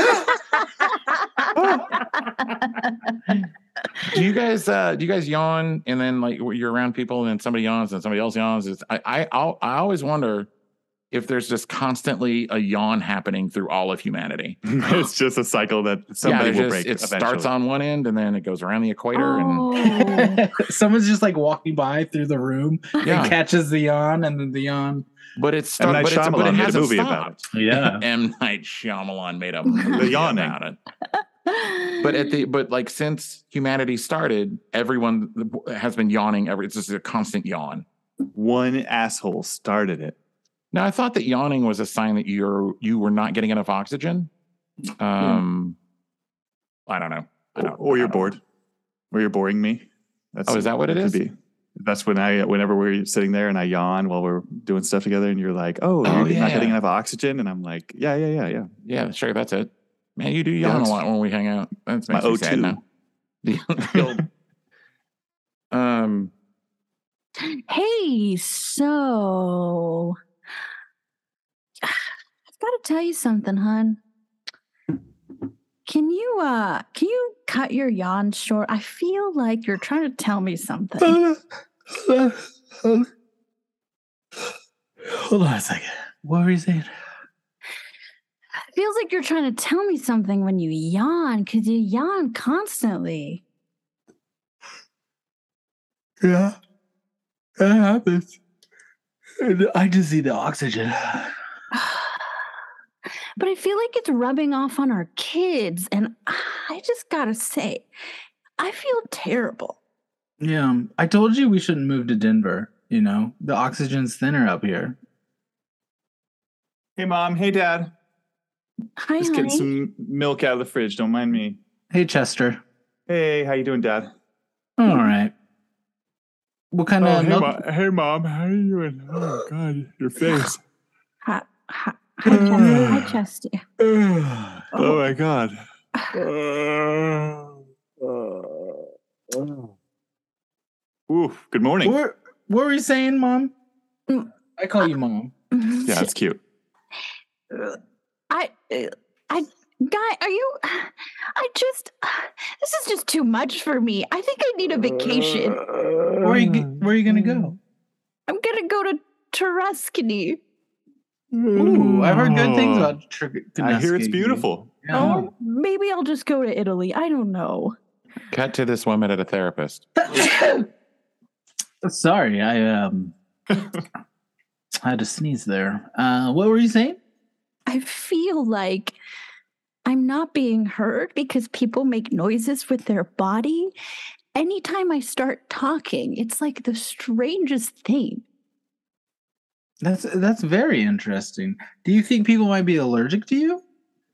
like, Do you guys uh do you guys yawn and then like you're around people and then somebody yawns and somebody else yawns? It's, I I I'll, I always wonder if there's just constantly a yawn happening through all of humanity. It's just a cycle that somebody yeah, will just, break. it eventually. starts on one end and then it goes around the equator Oh. someone's just like walking by through the room and yeah, and catches the yawn and then the yawn. but it's M. start, Night but, it's, but Shyamalan it made a hasn't movie stopped. about Yeah. M. Night Shyamalan made a movie yawning. about it. But at the but like since humanity started, everyone has been yawning. Every it's just a constant yawn. One asshole started it. Now I thought that yawning was a sign that you're you were not getting enough oxygen. Um, I don't know. I don't, Or I you're don't- bored. Or you're boring me. That's Oh, is that what it could is? Be. That's when I, whenever we're sitting there and I yawn while we're doing stuff together, and you're like, "Oh, Oh, you're yeah. not getting enough oxygen," and I'm like, "Yeah, yeah, yeah, yeah." Yeah, sure, that's it. Man, you do yawn it's- a lot when we hang out. That My makes me sad O two. now. The, the old- um, Hey, so I've got to tell you something, hon. Can you uh can you cut your yawn short? I feel like you're trying to tell me something. Hold on a second. What were you saying? It feels like you're trying to tell me something when you yawn, because you yawn constantly. Yeah. That happens. And I just need the oxygen. But I feel like it's rubbing off on our kids, and I just gotta say, I feel terrible. Yeah. I told you we shouldn't move to Denver. You know, the oxygen's thinner up here. Hey, mom. Hey, dad. Hi, Just getting honey. some milk out of the fridge. Don't mind me. Hey, Chester. Hey, how you doing, Dad? All right. What kind of hey, milk? Mo- hey, mom. How you doing? Oh God, your face. Hi, hi, hi, Chesty. Hi, Chesty. Oh my God. Ooh, good morning. What, what were you saying, Mom? Mm. I call you Mom. Yeah, it's cute. I, I, guy, are you? I just, this is just too much for me. I think I need a vacation. Where are you, g- where are you going to go? I'm gonna go to Tuscany. Ooh, I've heard good things about Tr- I hear it's Knesset. beautiful. Yeah. Oh, maybe I'll just go to Italy. I don't know. cut to this woman at a therapist. Sorry, I um I had to sneeze there. Uh, what were you saying? I feel like I'm not being heard because people make noises with their body. Anytime I start talking, it's like the strangest thing. That's that's very interesting. Do you think people might be allergic to you?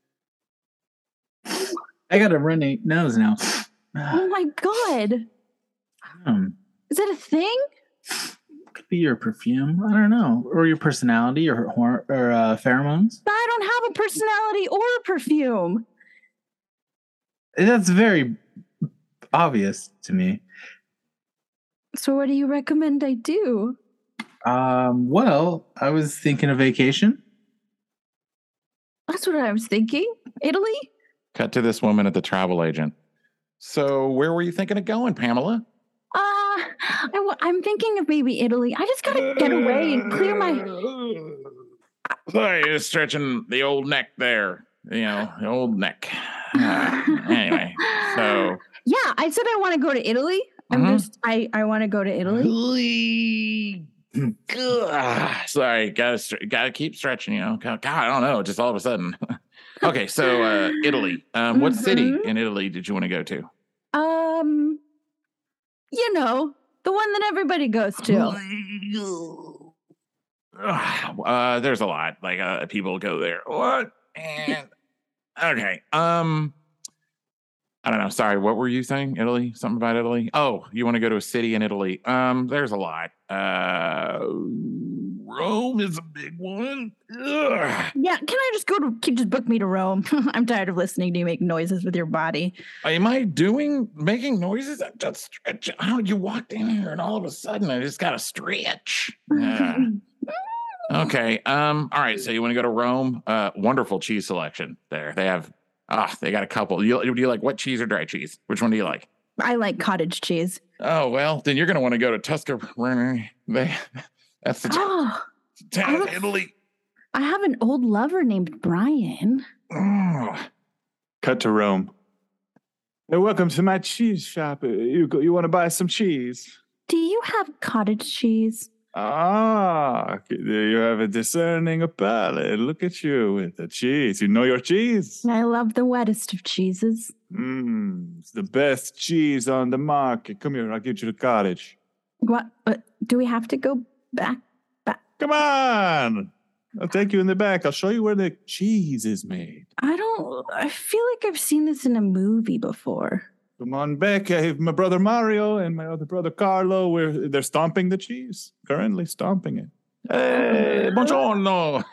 I got a runny nose now. Oh my God. Um, Is that a thing? could be your perfume. I don't know, or your personality, or hor- or uh, pheromones. I don't have a personality or a perfume. That's very obvious to me. So what do you recommend I do? Um, well, I was thinking of vacation. That's what I was thinking. Italy? Cut to this woman at the travel agent. So where were you thinking of going, Pamela? Uh, I w- I'm thinking of maybe Italy. I just gotta get away and clear my... Sorry, just stretching the old neck there. You know, the old neck. Uh, anyway, so... Yeah, I said I want to go to Italy. I'm Mhm. just, I, I want to go to Italy. Ugh, sorry, gotta stre- gotta keep stretching. You know, God, I don't know. Just all of a sudden. Okay, so uh, Italy. Um, what city Mhm. in Italy did you want to go to? Um, you know, the one that everybody goes to. Ugh, uh, there's a lot. Like uh, people go there. What? And okay. Um, I don't know. Sorry, what were you saying? Italy? Something about Italy? Oh, you want to go to a city in Italy? Um, there's a lot. Uh, Rome is a big one. Ugh. Yeah, can I just go to, can you just book me to Rome? I'm tired of listening to you make noises with your body. Am I doing making noises? I'm just stretching. Oh, you walked in here and all of a sudden I just got to stretch. Yeah. Okay. Um. All right. So you want to go to Rome? Uh. Wonderful cheese selection there. They have. Ah. They got a couple. You, do you like wet cheese or dry cheese? Which one do you like? I like cottage cheese. Oh well, then you're gonna want to go to Tuscany. They. That's the t- Oh, town of I- Italy. I have an old lover named Brian. Oh. Cut to Rome. Hey, welcome to my cheese shop. Uh, You go, you want to buy some cheese? Do you have cottage cheese? Ah, there you have a discerning palate. Look at you with the cheese. You know your cheese. I love the wettest of cheeses. Mmm, it's the best cheese on the market. Come here, I'll get you the cottage. What? Uh, do we have to go back? Back? Come on. I'll take you in the back. I'll show you where the cheese is made. I don't. I feel like I've seen this in a movie before. Come on back. I have my brother Mario and my other brother Carlo. We're, they're stomping the cheese. Currently stomping it. Hey, buongiorno.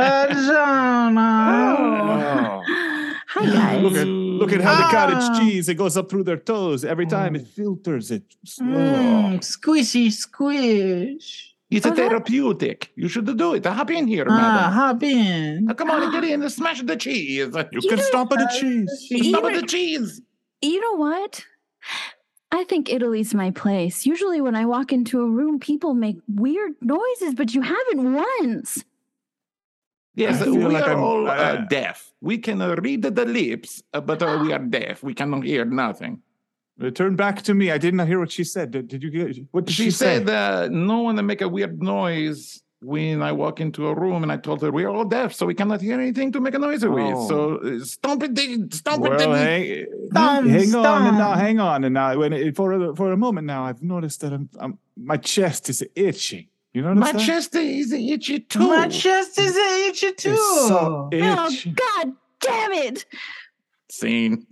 Buongiorno. Hi guys. Look at look at how the Ah. cottage cheese, it goes up through their toes. Every time it filters it. Mm, squishy squish. It's a Oh, that- therapeutic. You should do it. Hop in here, Ah, madam. hop in. Now, come on and get in and smash the cheese. You You can know- stomp on the cheese. Stop with the cheese. You know what? I think Italy's my place. Usually, when I walk into a room, people make weird noises, but you haven't once. Yes, I feel we like are I'm- all uh, uh, deaf. We can uh, read the lips, uh, but uh, we are deaf. We cannot hear nothing. Uh, Turn back to me. I did not hear what she said. Did, did you get what did she, She say? said uh, no one to make a weird noise when I walk into a room, and I told her we are all deaf, so we cannot hear anything to make a noise with. Oh. So uh, stomp it, stomp it. Well, hang, Stomp, hang on and now, stomp. hang on and now. When it, for a, for a moment now, I've noticed that I'm, I'm my chest is itching. You notice My that? chest is itchy too. My chest is itchy too. It's so Oh, itchy. God damn it. Scene.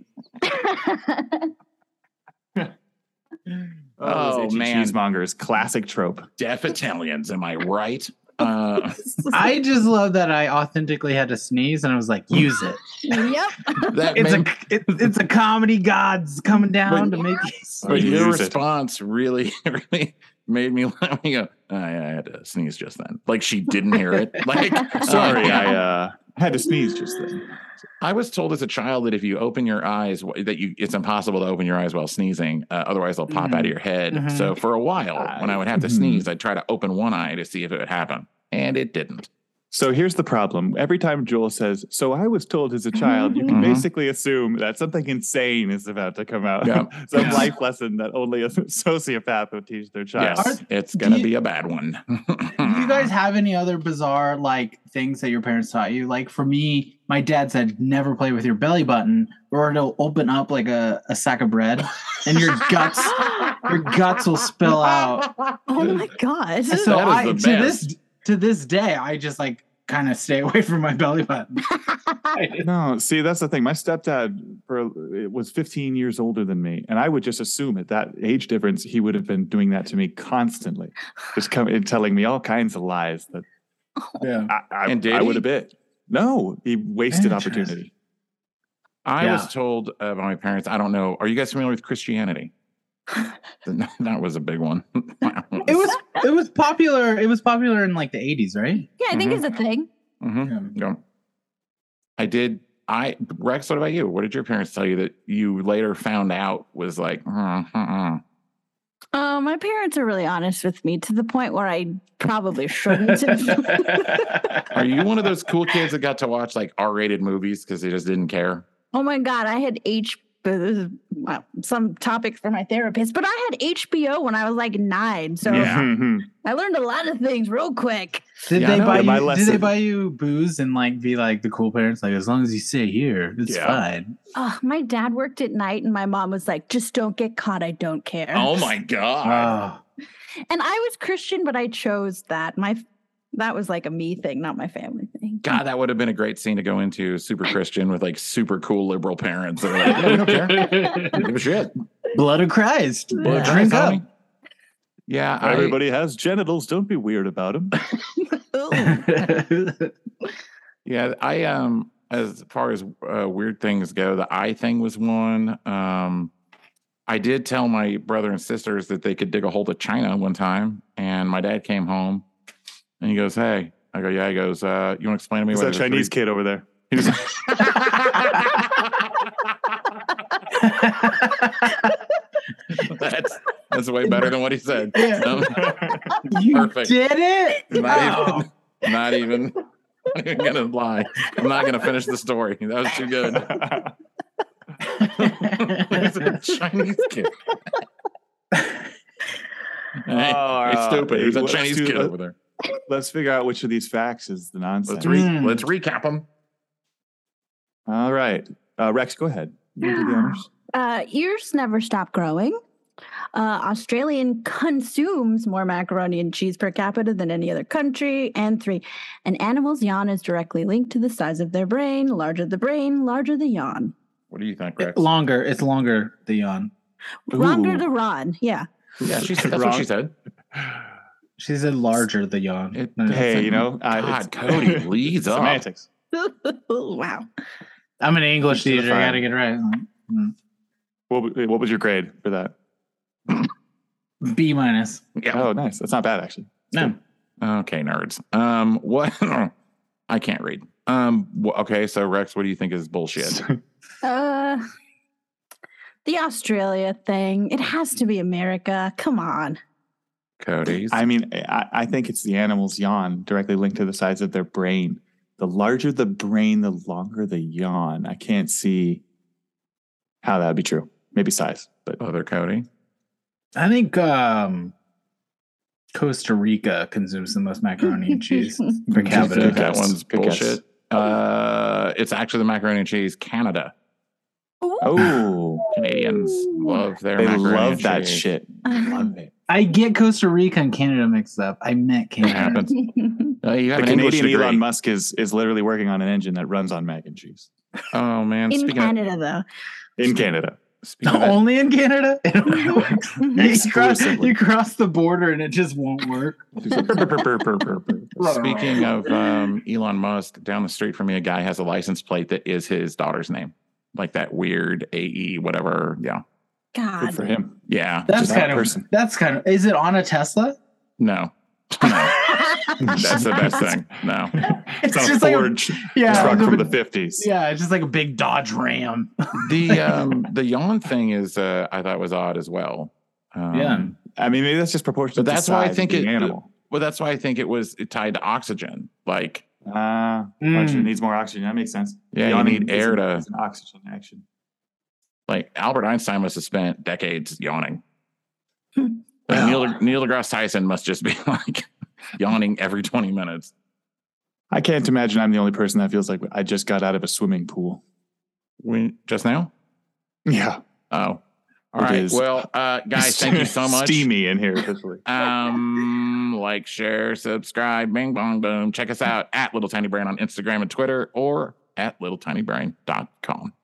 Oh, Oh, those itchy man. cheesemongers, classic trope. Deaf Italians, am I right? Uh, I just love that I authentically had to sneeze and I was like, use it. Yep. that It's made, a it, it's a comedy gods coming down But- to make you but you your use it. response really, really made me laugh. I go, oh, yeah, I had to sneeze just then. Like she didn't hear it. Like, Sorry, uh, I uh, had to sneeze just then. I was told as a child that if you open your eyes, that you it's impossible to open your eyes while sneezing. Uh, otherwise, they'll pop Mhm. out of your head. Mhm. So for a while, when I would have to Mhm. sneeze, I'd try to open one eye to see if it would happen, and it didn't. So here's the problem. Every time Joel says, so I was told as a child, you can Mhm. basically assume that something insane is about to come out. Yeah. Some Yeah. life lesson that only a sociopath would teach their child. Yes, Are- it's do gonna you- be a bad one. Do you guys have any other bizarre like things that your parents taught you? Like for me, my dad said never play with your belly button or it'll open up like a, a sack of bread and your guts your guts will spill out. Oh my god. And so That is I the to this best. to this day I just like kind of stay away from my belly button. No, see, that's the thing. My stepdad for, it was fifteen years older than me, and I would just assume at that age difference, he would have been doing that to me constantly, just coming and telling me all kinds of lies that Yeah. I, I, And did I he? would have bit. No, he wasted Interesting. opportunity. I Yeah. was told uh, by my parents, I don't know, are you guys familiar with Christianity? That was a big one. It was it was popular it was popular in like the eighties, right? Yeah, I think Mhm. it's a thing. Mhm. Yeah. I did. I Rex, what about you? What did your parents tell you that you later found out was like? Uh, uh, uh. Uh, my parents are really honest with me to the point where I probably shouldn't. Are you one of those cool kids that got to watch like R-rated movies because they just didn't care? Oh my god, I had H. This is well, some topic for my therapist, but I had H B O when I was like nine, so Yeah. Mhm. I learned a lot of things real quick. Did Yeah, they I know. buy My you? Did they lesson- buy you booze and like be like the cool parents? Like as long as you stay here, it's Yeah. fine. Oh, my dad worked at night, and my mom was like, "Just don't get caught. I don't care." Oh my god! Oh, And I was Christian, but I chose that. My that was like a me thing, not my family thing. God, that would have been a great scene to go into. Super Christian with like super cool liberal parents. They're like, yeah, we don't care. We don't give a shit. blood of Christ! Blood of Drink Christ, up. homie. Yeah, I, Everybody has genitals. Don't be weird about them. Ooh. yeah, I um, as far as uh, weird things go, the eye thing was one. Um, I did tell my brother and sisters that they could dig a hole to China one time, and my dad came home and he goes, "Hey," I go, "Yeah." He goes, uh, "You want to explain to me It's what that the Chinese three- kid over there. He was that's that's way better than what he said. Yeah. Um, You Perfect. did it. Not Oh. even, not even. I'm not gonna lie. I'm not gonna finish the story. That was too good. It's a Chinese kid. Hey, Oh, hey, uh, stupid. There's a let's Chinese do- kid let- over there. Let's figure out which of these facts is the nonsense. Let's re- Mm. let's recap them. All right. Uh, Rex, go ahead. You do the honors. Uh, ears never stop growing. Uh, Australian consumes more macaroni and cheese per capita than any other country. And three, an animal's yawn is directly linked to the size of their brain. Larger the brain, larger the yawn. What do you think, Rex? Longer. It's longer. The yawn. Longer Ooh. the ron. Yeah. Yeah, she said that's Wrong. what she said. She said larger. The yawn. It- No, no. Hey, you know, uh, God, it's- Cody, leads up. semantics. Wow. I'm an English To the teacher. I fire. gotta get it right. Mm. What, w- what was your grade for that? B minus. Yeah. Oh, nice. That's not bad, actually. No. Okay, nerds. Um, what? I can't read. Um, wh- okay, so Rex, what do you think is bullshit? Uh, the Australia thing. It has to be America. Come on. Cody's. I mean, I, I think it's the animal's yawn directly linked to the size of their brain. The larger the brain, the longer the yawn. I can't see how that would be true. Maybe size, but Other Cody. I think um, Costa Rica consumes the most macaroni and cheese per I capita. think that guess. one's Good guess. bullshit. Uh, it's actually the macaroni and cheese. Canada. oh, Canadians love their they macaroni love and that cheese. shit. Love it. I get Costa Rica and Canada mixed up. I meant It Canada. happens. Uh, you have The an English Canadian degree. Elon Musk is is literally working on an engine that runs on mac and cheese Oh man, In speaking Canada, though. in Canada. of speaking of that, Only in Canada? It only works. You cross, Exclusively. you cross the border and it just won't work. speaking of um, Elon Musk, down the street from me, a guy has a license plate that is his daughter's name, like that weird A E whatever. Yeah, Good God. for him. yeah. That's Just that kind of person. that's kind of is it on a Tesla? No, no. That's the best thing. No, It's It's on a just like a, Ford yeah, truck it's from a- the fifties. yeah, it's just like a big Dodge Ram. the um, the yawn thing is uh, I thought was odd as well. Um, Yeah. I mean, maybe that's just proportional. But that's to why I size think of the it- animal. Well, that's why I think it was tied to oxygen. Like Ah, Mm. oxygen needs more oxygen. That makes sense. Yeah, you Yawning need air is an- to- is an oxygen action. Like Albert Einstein must have spent decades yawning. Hmm. Like Neil, Neil deGrasse Tyson must just be like yawning every twenty minutes. I can't imagine I'm the only person that feels like I just got out of a swimming pool. We just now? Yeah. Oh. All It right. is Well, uh, guys, thank you so much. Steamy in here officially. Um, like, share, subscribe, bing, bong, boom. Check us out at Little Tiny Brain on Instagram and Twitter or at little tiny brain dot com.